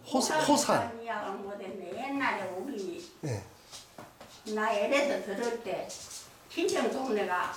호산. 이야기를 못했네. 옛날에 우리 네. 나 애에서 들을 때 친정 동네가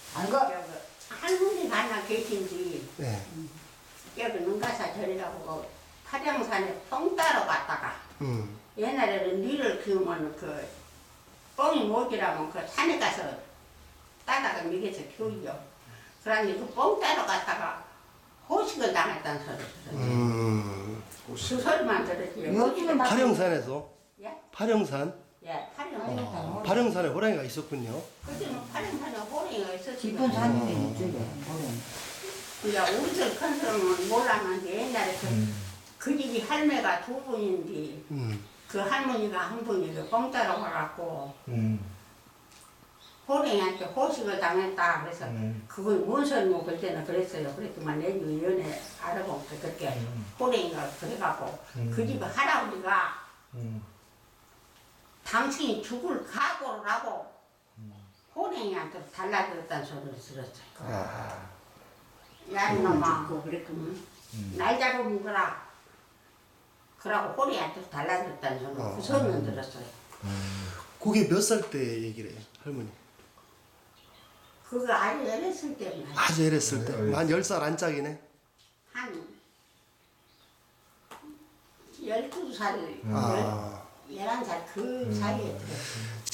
할머니가 하나 계신지 네. 여기 능가사 절이라고 파령산에 뽕 따러 갔다가 옛날에는 니를 키우면 그 뽕이 못이라면 그 산에 가서 따다가 미개서 키우죠. 그러니 그 뽕 따러 갔다가 호식을 당했다는 소리 들었어요. 그 소리만 들었지. 요즘은 막- 파령산에서 예? 파령산. 예, 파령산. 파령산에 호랑이가 있었군요. 그때는 파령산에 호랑이가 있었지. 깊은 산이 이쪽에 그러니까 우리들 큰 사람은 몰랐는데 옛날에 그 집이 할매가 두 분인데 그 할머니가 한 분이 뽕 따러 가갖고 호랭이한테 호식을 당했다. 그래서 그걸 뭔 소리고 그때는 그랬어요. 그랬더만 내 연애 알아보니까 그렇게 호랭이가 그래갖고 그 집 할아버지가 당신이 죽을 각오를 하고 호랭이한테 달라들었다는 소리를 들었어요. 야 이놈아 날 잡으면 그라 그러고 호랭이한테 달라들었다는 소리 그 소리는 들었어요. 그게 몇 살 때 얘기를 해요, 할머니? 그거 아주 어렸을 때는 아주 어렸을 때. 한 10살 안짝이네. 한 12살, 아. 11살 그 사이에 들었어요.